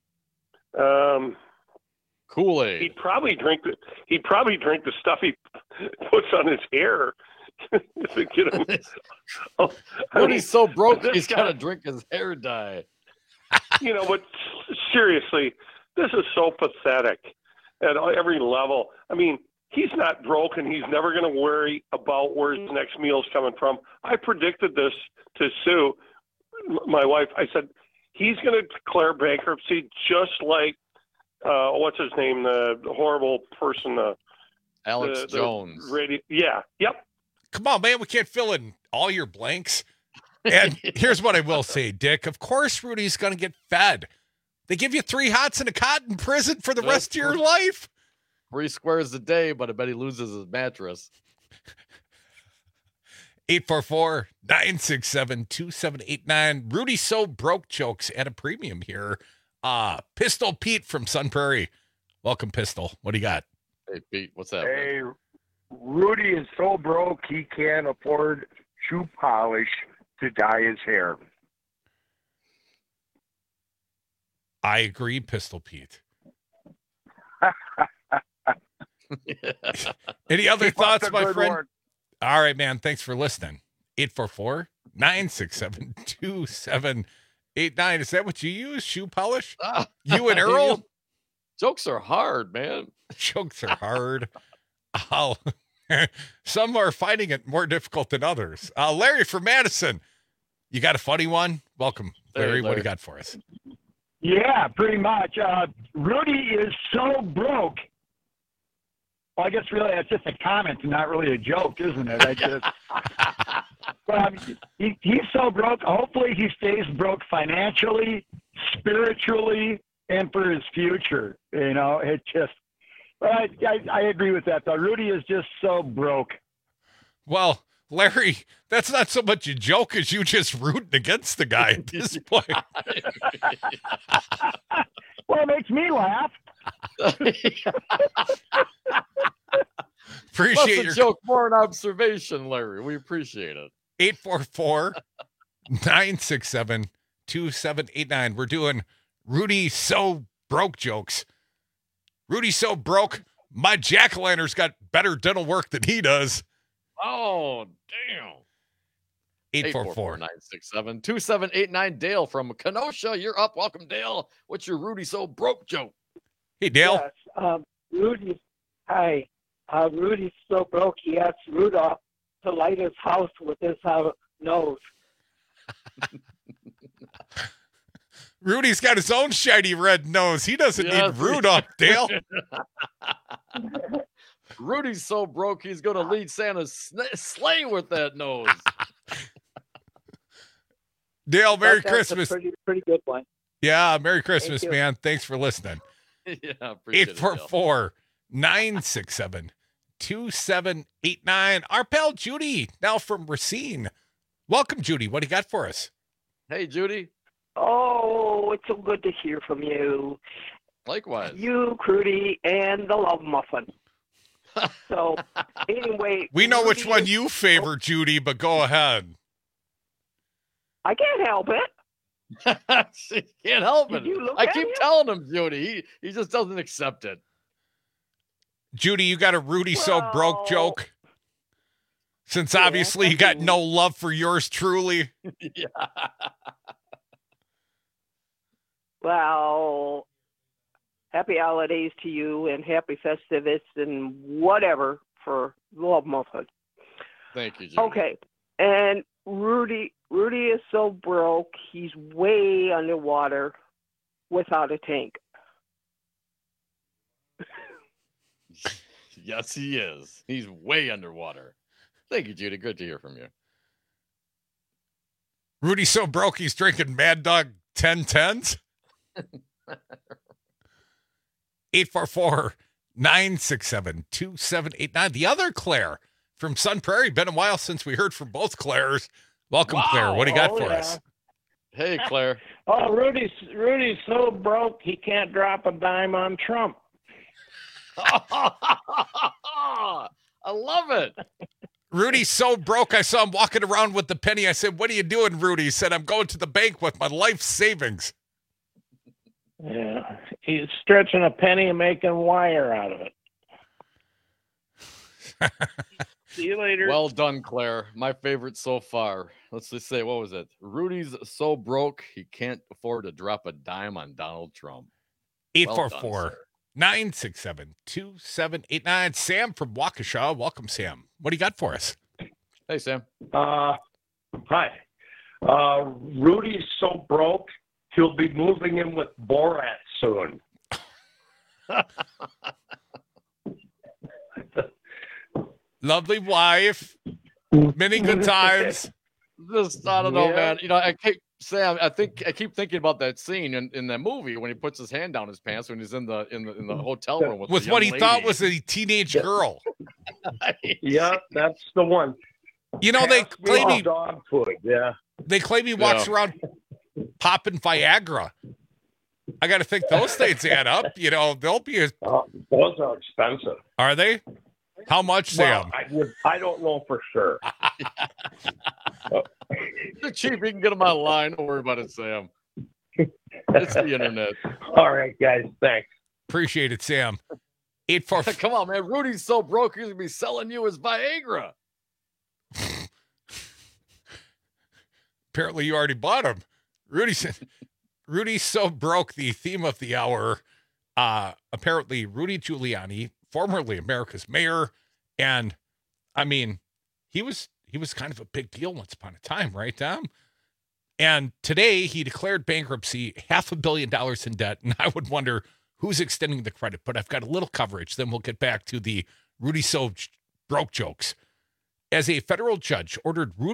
Kool-Aid. He'd probably drink the stuff he puts on his hair to get him. He's so broke he's got to drink his hair dye. But seriously, this is so pathetic at every level. I mean, he's not broke and he's never going to worry about where his next meal's coming from. I predicted this to Sue, my wife. I said, he's going to declare bankruptcy just like, what's his name? The horrible person, Alex Jones. Yeah. Yep. Come on, man. We can't fill in all your blanks. And here's what I will say, Dick. Of course, Rudy's going to get fed. They give you 3 hots and a cot in prison for the rest of your life. 3 squares a day, but I bet he loses his mattress. 844-967-2789. Rudy so broke jokes at a premium here. Pistol Pete from Sun Prairie. Welcome, Pistol. What do you got? Hey, Pete, what's up? Hey, Rudy is so broke he can't afford shoe polish to dye his hair. I agree, Pistol Pete. Any other thoughts, my friend? One. All right, man. Thanks for listening. 844-967-2789. Is that what you use? Shoe polish? You and Earl? Jokes are hard, man. Jokes are hard. Some are finding it more difficult than others. Larry from Madison. You got a funny one? Welcome, Larry. What do you got for us? Yeah, pretty much. Rudy is so broke. Well, I guess really that's just a comment and not really a joke, isn't it? He's so broke. Hopefully he stays broke financially, spiritually, and for his future. It just, I agree with that, though. Rudy is just so broke. Well, Larry, that's not so much a joke as you just rooting against the guy at this point. Well, it makes me laugh. Appreciate your joke, more an observation, Larry. We appreciate it. 844-967-2789. We're doing Rudy so broke jokes. Rudy's so broke, my jack-o'-lanter's got better dental work than he does. Oh, damn. 844-967-2789. Dale from Kenosha, you're up. Welcome, Dale. What's your Rudy so broke joke? Hey, Dale. Yes, Rudy. Hi. Rudy's so broke he asked Rudolph to light his house with his nose. Rudy's got his own shiny red nose. He doesn't need Rudolph, Dale. Rudy's so broke he's going to lead Santa's sleigh with that nose. Dale, Merry That's Christmas. a pretty good one. Yeah, Merry Christmas, you. man. Thanks for listening. Yeah, appreciate it, Dale. 844-967-2789. Our pal Judy, now from Racine. Welcome, Judy. What do you got for us? Hey, Judy. Oh, it's so good to hear from you. Likewise. You, Crudy, and the Love Muffin. So, anyway. We know which Rudy one is- you favor, Judy, but go ahead. I can't help it. She can't help it. Did you look I at keep him? telling him, Judy. He just doesn't accept it. Judy, you got a Rudy so broke joke? Since obviously I you got do. no love for yours truly. Yeah. Well, happy holidays to you and happy Festivus and whatever for Love Muffin. Thank you, Judy. Okay, and Rudy is so broke he's way underwater without a tank. Yes, he is. He's way underwater. Thank you, Judy. Good to hear from you. Rudy's so broke he's drinking Mad Dog 1010s. 844-967-2789. The other Claire from Sun Prairie. Been a while since we heard from both Claires. Welcome, Claire. What do you got for us? Hey, Claire. Oh, Rudy's so broke he can't drop a dime on Trump. I love it. Rudy's so broke, I saw him walking around with the penny. I said, "What are you doing, Rudy?" He said, "I'm going to the bank with my life savings." Yeah, he's stretching a penny and making wire out of it. See you later. Well done, Claire. My favorite so far. Let's just say, what was it? Rudy's so broke he can't afford to drop a dime on Donald Trump. 844-967-2789. Sam from Waukesha. Welcome, Sam. What do you got for us? Hey, Sam. Hi. Rudy's so broke, he'll be moving in with Borat soon. Lovely wife. Many good times. Just, I don't know, Yeah. man. You know, I keep thinking about that scene in that movie when he puts his hand down his pants when he's in the hotel room with the what he young thought lady. was a teenage girl. Yeah, that's the one. You know, they Pass me claim the he, dog food. Yeah. they claim he walks around popping Viagra. I got to think those things add up. You know, they'll be. Those are expensive. Are they? How much, Sam? Well, I don't know for sure. They're cheap. You can get them online. Don't worry about it, Sam. It's the internet. All right, guys. Thanks. Appreciate it, Sam. 844. Come on, man. Rudy's so broke, he's going to be selling you his Viagra. Apparently, you already bought him. Rudy's so broke. The theme of the hour. Apparently, Rudy Giuliani, formerly America's mayor, and I mean, he was kind of a big deal once upon a time, right, Tom? And today he declared bankruptcy, $500 million in debt, and I would wonder who's extending the credit. But I've got a little coverage. Then we'll get back to the Rudy so broke jokes. As a federal judge ordered Rudy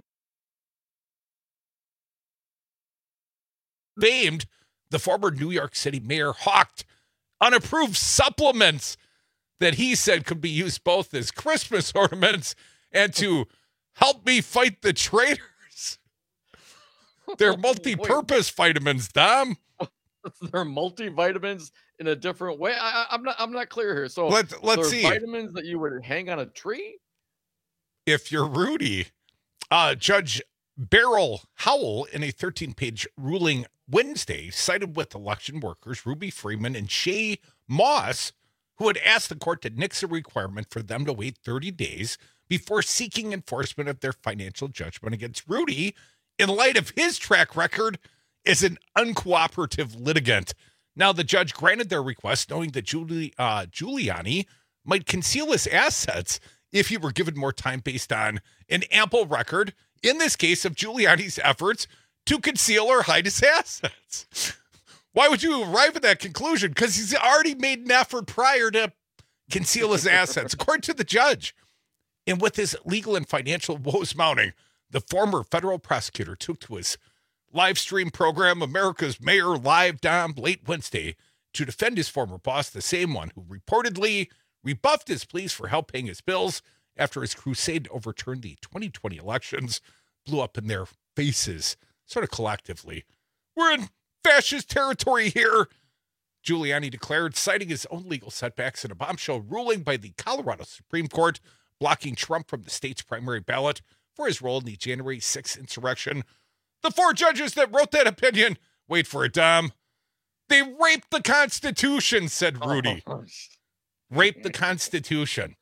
famed, the former New York City mayor hawked unapproved supplements that he said could be used both as Christmas ornaments and to help me fight the traitors. They're multi-purpose vitamins, Dom. They're multivitamins in a different way. I'm not clear here. So let's see. Vitamins that you would hang on a tree. If you're Rudy, Judge Beryl Howell, in a 13-page ruling, Wednesday sided with election workers Ruby Freeman and Shay Moss, who had asked the court to nix a requirement for them to wait 30 days before seeking enforcement of their financial judgment against Rudy in light of his track record as an uncooperative litigant. Now, the judge granted their request, knowing that Giuliani might conceal his assets if he were given more time based on an ample record, in this case, of Giuliani's efforts to conceal or hide his assets. Why would you arrive at that conclusion? Because he's already made an effort prior to conceal his assets, according to the judge. And with his legal and financial woes mounting, the former federal prosecutor took to his live stream program, America's Mayor Live, Dom, late Wednesday, to defend his former boss, the same one who reportedly rebuffed his pleas for help paying his bills after his crusade to overturn the 2020 elections blew up in their faces, sort of collectively. We're in fascist territory here, Giuliani declared, citing his own legal setbacks in a bombshell ruling by the Colorado Supreme Court blocking Trump from the state's primary ballot for his role in the January 6th insurrection. The 4 judges that wrote that opinion, wait for it, Dom, they raped the Constitution, said Rudy. Raped the Constitution.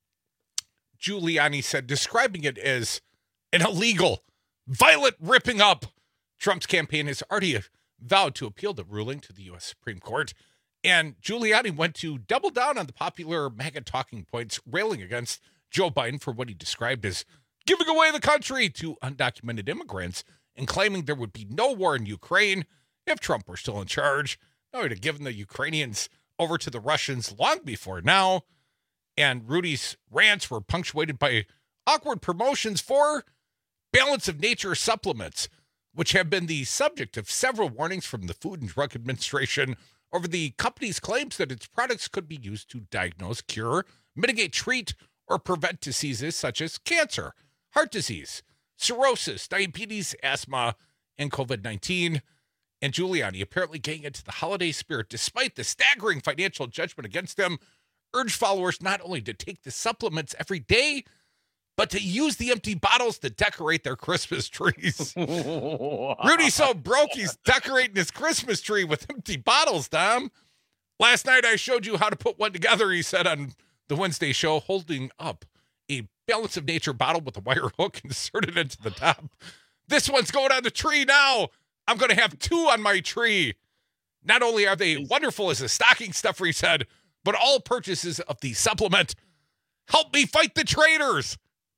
Giuliani said, describing it as an illegal, violent ripping up. Trump's campaign has already vowed to appeal the ruling to the U.S. Supreme Court, and Giuliani went to double down on the popular MAGA talking points, railing against Joe Biden for what he described as giving away the country to undocumented immigrants and claiming there would be no war in Ukraine if Trump were still in charge. No, he'd have given the Ukrainians over to the Russians long before now. And Rudy's rants were punctuated by awkward promotions for Balance of Nature supplements, which have been the subject of several warnings from the Food and Drug Administration over the company's claims that its products could be used to diagnose, cure, mitigate, treat, or prevent diseases such as cancer, heart disease, cirrhosis, diabetes, asthma, and COVID-19. And Giuliani, apparently getting into the holiday spirit despite the staggering financial judgment against him, urged followers not only to take the supplements every day, but to use the empty bottles to decorate their Christmas trees. Rudy's so broke, he's decorating his Christmas tree with empty bottles, Dom. Last night I showed you how to put one together, he said on the Wednesday show, holding up a Balance of Nature bottle with a wire hook inserted into the top. This one's going on the tree now. I'm going to have 2 on my tree. Not only are they wonderful as a stocking stuffer, he said, but all purchases of the supplement help me fight the traitors.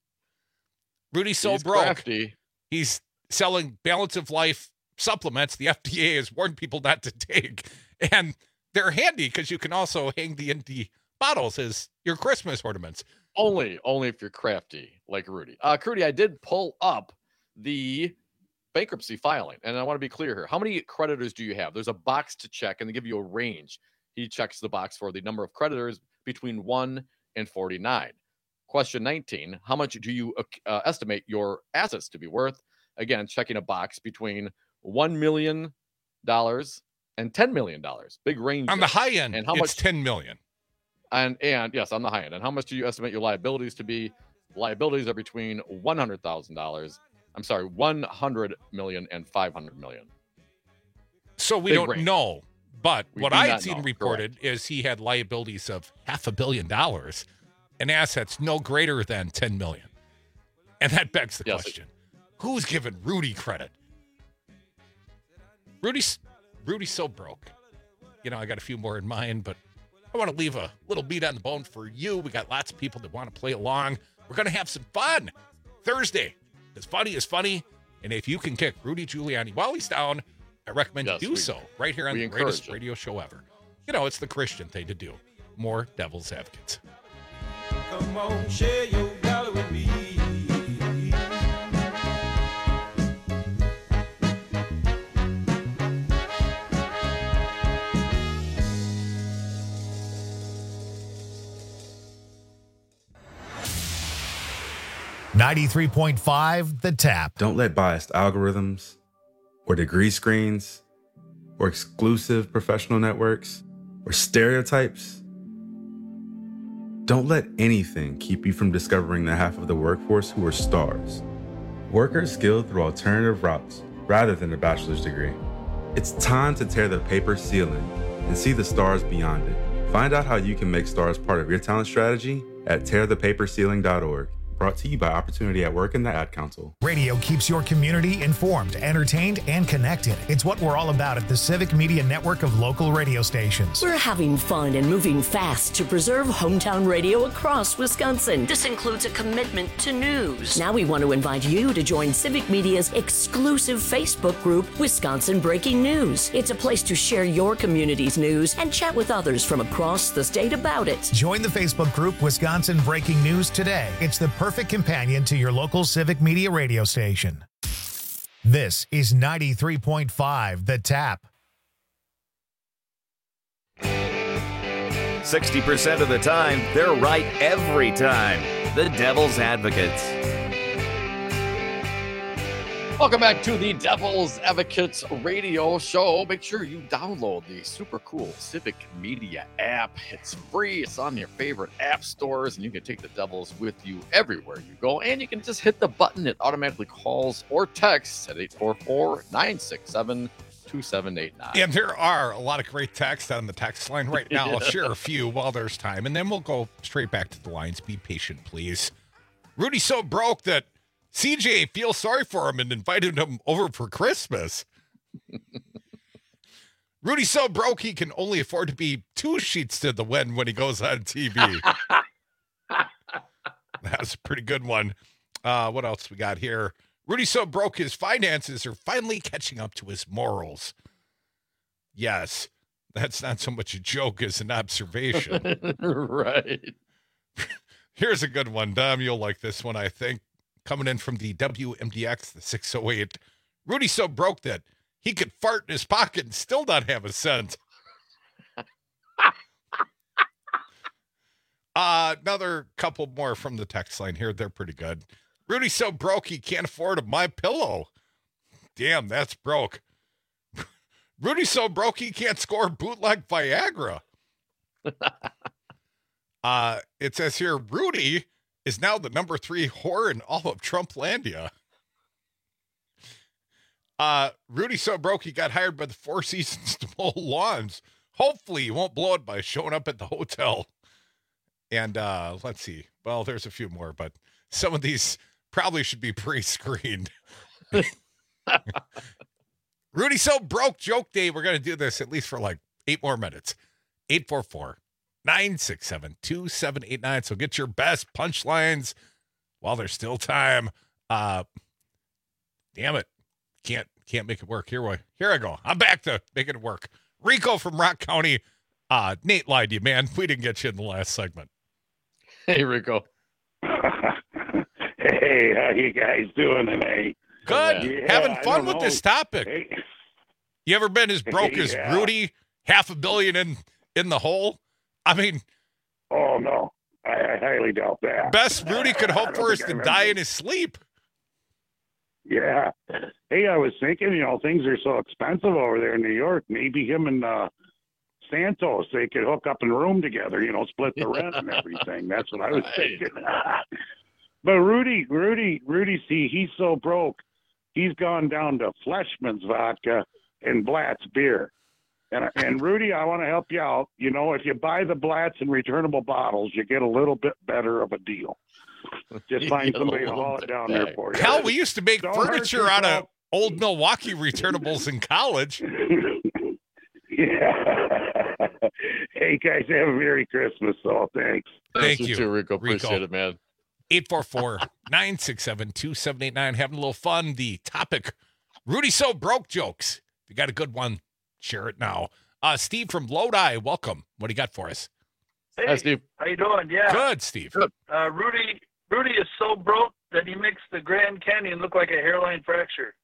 Rudy's so broke. Crafty. He's selling Balance of Life supplements the FDA has warned people not to take. And they're handy because you can also hang the empty bottles as your Christmas ornaments. Only if you're crafty like Rudy. Rudy, I did pull up the bankruptcy filing, and I want to be clear here. How many creditors do you have? There's a box to check, and they give you a range. He checks the box for the number of creditors between 1 and 49. Question 19, how much do you estimate your assets to be worth? Again, checking a box between $1 million and $10 million. Big range. On the high end, and how it's much? $10 million. And yes, on the high end. And how much do you estimate your liabilities to be? Liabilities are between $100 million and $500 million. So we don't know. But what I've seen reported is he had liabilities of $500 million and assets no greater than $10 million. And that begs the question, who's giving Rudy credit? Rudy's so broke. You know, I got a few more in mind, but I want to leave a little meat on the bone for you. We got lots of people that want to play along. We're going to have some fun Thursday. As funny as funny. And if you can kick Rudy Giuliani while he's down, I recommend you do so right here on the greatest radio show ever. You know, it's the Christian thing to do. More Devil's Advocates. Come on, share your dollar with me. .5 The Tap. Don't let biased algorithms or degree screens or exclusive professional networks or stereotypes. Don't let anything keep you from discovering the half of the workforce who are stars. Workers skilled through alternative routes rather than a bachelor's degree. It's time to tear the paper ceiling and see the stars beyond it. Find out how you can make stars part of your talent strategy at tearthepaperceiling.org. Brought to you by Opportunity at Work and the Ad Council. Radio keeps your community informed, entertained, and connected. It's what we're all about at the Civic Media Network of local radio stations. We're having fun and moving fast to preserve hometown radio across Wisconsin. This includes a commitment to news. Now we want to invite you to join Civic Media's exclusive Facebook group, Wisconsin Breaking News. It's a place to share your community's news and chat with others from across the state about it. Join the Facebook group Wisconsin Breaking News today. It's the perfect companion to your local Civic Media radio station. This is 93.5 The Tap. 60% of the time, they're right every time. The Devil's Advocates. Welcome back to the Devil's Advocates radio show. Make sure you download the super cool Civic Media app. It's free. It's on your favorite app stores, and you can take the Devils with you everywhere you go. And you can just hit the button. It automatically calls or texts at 844-967-2789. And there are a lot of great texts on the text line right now. I'll share a few while there's time, and then we'll go straight back to the lines. Be patient, please. Rudy's so broke that CJ feels sorry for him and invited him over for Christmas. Rudy's so broke he can only afford to be 2 sheets to the wind when he goes on TV. That's a pretty good one. What else we got here? Rudy's so broke his finances are finally catching up to his morals. Yes, that's not so much a joke as an observation. Right. Here's a good one, Dom. You'll like this one, I think. Coming in from the WMDX, the 608. Rudy's so broke that he could fart in his pocket and still not have a cent. Another couple more from the text line here. They're pretty good. Rudy's so broke he can't afford a MyPillow. Damn, that's broke. Rudy's so broke he can't score bootleg Viagra. It says here, Rudy is now the number 3 whore in all of Trumplandia. Rudy's so broke he got hired by the Four Seasons to mow lawns. Hopefully he won't blow it by showing up at the hotel. And let's see. Well, there's a few more, but some of these probably should be pre-screened. Rudy's so broke joke day. We're going to do this at least for like 8 more minutes. 844-967-2789. So get your best punchlines while there's still time. Damn it. Can't make it work. Here I go. I'm back to making it work. Rico from Rock County. Nate lied to you, man. We didn't get you in the last segment. Hey, Rico. Hey, how you guys doing today? Good. Yeah, having fun with this topic. Hey. You ever been as broke as Rudy? $500 million in the hole? I mean, oh no, I highly doubt that. Best Rudy could hope for is to die in his sleep. Yeah. Hey, I was thinking, things are so expensive over there in New York. Maybe him and Santos, they could hook up in a room together, split the rent and everything. That's what I was thinking. But Rudy, see, he's so broke. He's gone down to Fleshman's vodka and Blatt's beer. And Rudy, I want to help you out. If you buy the Blatts in returnable bottles, you get a little bit better of a deal. Just find somebody to haul it down there for you. Hell, we used to make furniture out of old Milwaukee returnables in college. Yeah. Hey, guys, have a Merry Christmas, so thanks. Thank you, too, Rico. Appreciate it, man. 844-967-2789. Having a little fun. The topic, Rudy so broke jokes. If you got a good one, share it now. Steve from Lodi, welcome. What do you got for us? Hey, hi, Steve. How you doing? Yeah. Good, Steve. Good. Rudy is so broke that he makes the Grand Canyon look like a hairline fracture.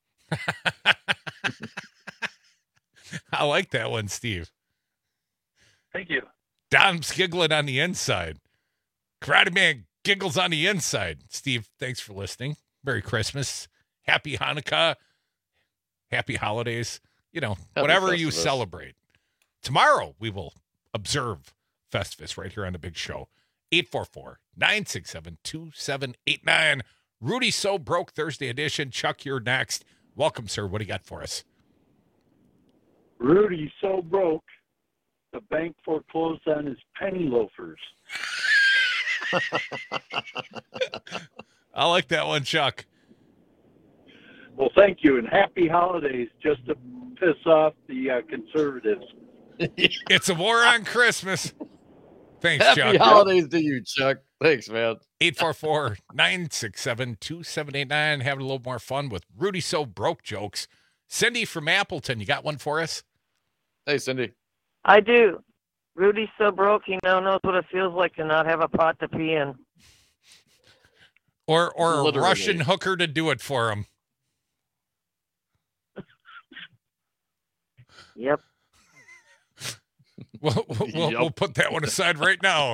I like that one, Steve. Thank you. Dom's giggling on the inside. Karate Man giggles on the inside. Steve, thanks for listening. Merry Christmas. Happy Hanukkah. Happy holidays. Whatever you celebrate. Tomorrow we will observe Festivus right here on the big show. 844-967-2789. Rudy So Broke Thursday edition. Chuck, you're next. Welcome, sir. What do you got for us? Rudy's so broke, the bank foreclosed on his penny loafers. I like that one, Chuck. Well, thank you, and happy holidays, just to piss off the conservatives. It's a war on Christmas. Thanks, Happy Chuck. holidays to you, Chuck. Thanks, man. 844-967-2789. Having a little more fun with Rudy So Broke jokes. Cindy from Appleton, you got one for us? Hey, Cindy. I do. Rudy's so broke he now knows what it feels like to not have a pot to pee in. Or a Literally. Russian hooker to do it for him. Yep. We'll put that one aside right now.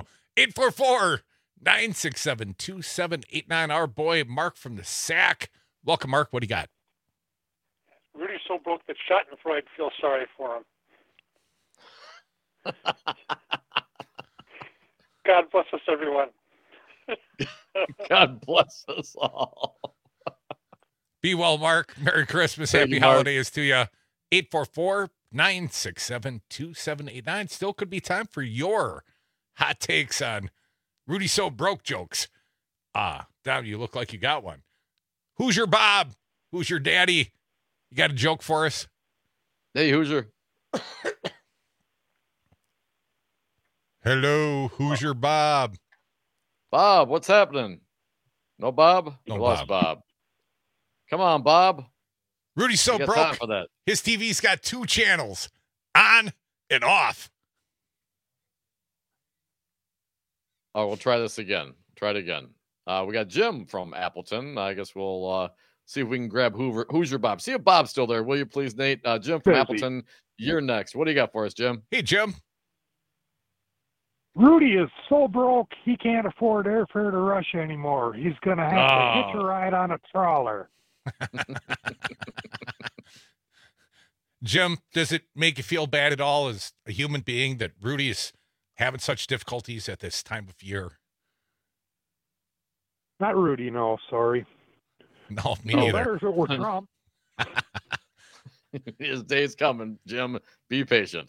844-967-2789. Our boy Mark from the Sack. Welcome, Mark. What do you got? Rudy's so broke that Schadenfreude feels sorry for him. God bless us, everyone. God bless us all. Be well, Mark. Merry Christmas. Thank Happy you, Mark. holidays to you. 844-967-2789. Still could be time for your hot takes on Rudy So Broke jokes. Now you look like you got one. Who's your Bob? Who's your daddy? You got a joke for us? Hey, Hoosier. Hello, who's your Bob? Bob, what's happening? No Bob? You No lost Bob. Come on, Bob. Rudy's so You got time broke. for that. His TV's got 2 channels, on and off. Oh, we'll try this again. Try it again. We got Jim from Appleton. I guess we'll see if we can grab Who's your Bob? See if Bob's still there, will you please, Nate? Jim from Busy. Appleton, you're next. What do you got for us, Jim? Hey, Jim. Rudy is so broke he can't afford airfare to Russia anymore. He's going to have to hitch a ride on a trawler. Jim, does it make you feel bad at all as a human being that Rudy is having such difficulties at this time of year? Not Rudy, no, sorry. No, me No, neither. better if it were Trump. His day's coming, Jim. Be patient.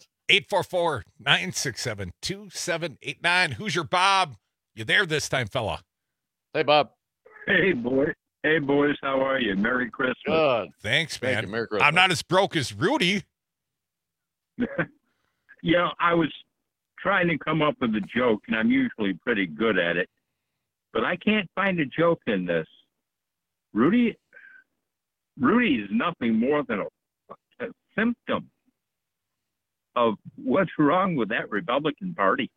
844-967-2789. Who's your Bob? You there this time, fella? Hey, Bob. Hey, boy. Hey, boys. How are you? Merry Christmas. Good. Thanks, Thank man. you. Merry Christmas. I'm not as broke as Rudy. I was trying to come up with a joke, and I'm usually pretty good at it, but I can't find a joke in this. Rudy is nothing more than a symptom of what's wrong with that Republican Party.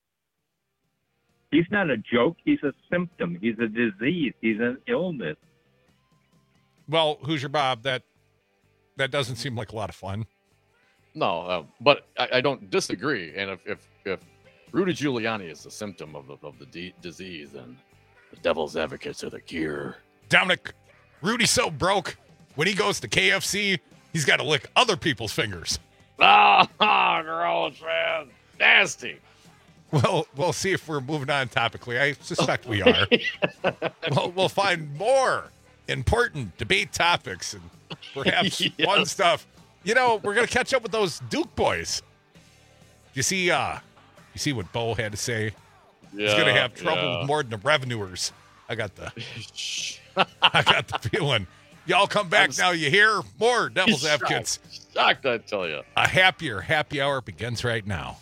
He's not a joke. He's a symptom. He's a disease. He's an illness. Well, who's your Bob? That doesn't seem like a lot of fun. No, but I don't disagree. And if Rudy Giuliani is the symptom of the disease, then the devil's advocates are the cure. Dominic, Rudy's so broke, when he goes to KFC, he's got to lick other people's fingers. Ah, gross, man. Nasty. Well, we'll see if we're moving on topically. I suspect we are. We'll find more important debate topics and perhaps fun stuff. You know, we're going to catch up with those Duke boys. You see what Bo had to say? He's going to have trouble with more than the revenuers. I got the feeling. Y'all come back now. You hear more Devil's Advocates. Shocked, I tell you. A happier happy hour begins right now.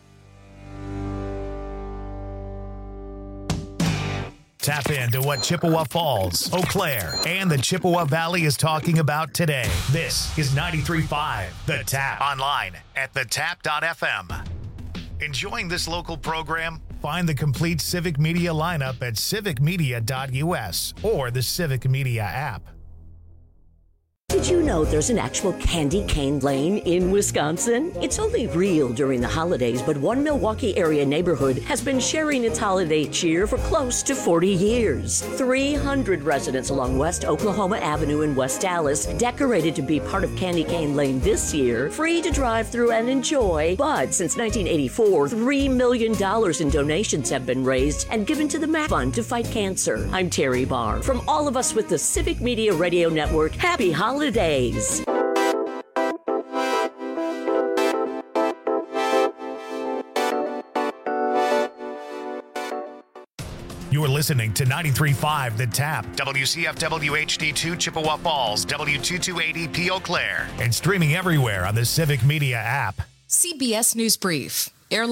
Tap into what Chippewa Falls, Eau Claire, and the Chippewa Valley is talking about today. This is 93.5 The Tap. Online at thetap.fm. Enjoying this local program? Find the complete Civic Media lineup at civicmedia.us or the Civic Media app. Did you know there's an actual candy cane lane in Wisconsin? It's only real during the holidays, but one Milwaukee area neighborhood has been sharing its holiday cheer for close to 40 years. 300 residents along West Oklahoma Avenue in West Dallas decorated to be part of Candy Cane Lane this year, free to drive through and enjoy. But since 1984, $3 million in donations have been raised and given to the MAP Fund to fight cancer. I'm Terry Barr. From all of us with the Civic Media Radio Network, happy holidays. You're listening to 93.5 The Tap, WCFW HD2 Chippewa Falls, W2280 Eau Claire, and streaming everywhere on the Civic Media app. CBS News Brief.